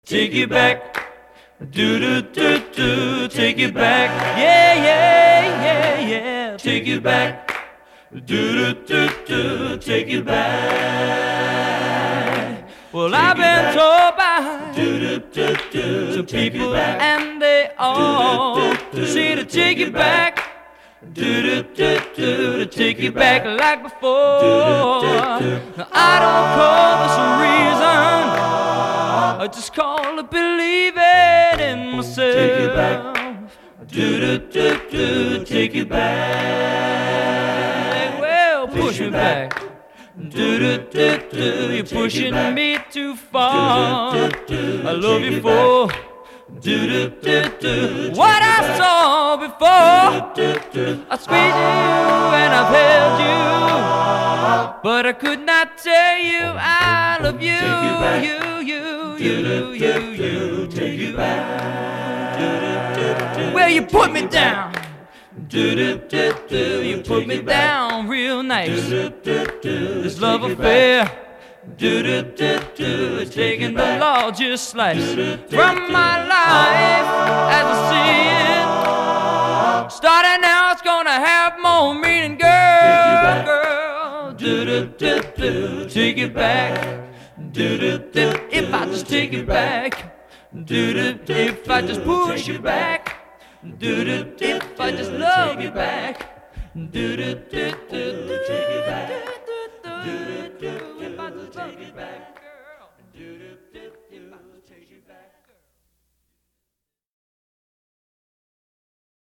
take you back. Do do do do, take you back. Yeah, yeah, yeah, yeah, take you back. Do do do do, take you back. Well, I've been told by some people, and they all say to take you back. Do do do do, to take you back like before. Now, I don't call this a reason, I just call it believing in myself. Take you back. Do do do do, take you back. Well, push me back. Do do do do, you're pushing me too far. I love you for do do do do what I saw before. I squeezed you and I've held you, but I could not tell you I love you. You, take you back. Well, you put me down. You put me down real nice. This love affair is taking the largest slice from my life as I see it. Starting now, it's gonna have more meaning, girl. Take it back. If I just take it back. If I just push you back. If I just love you back.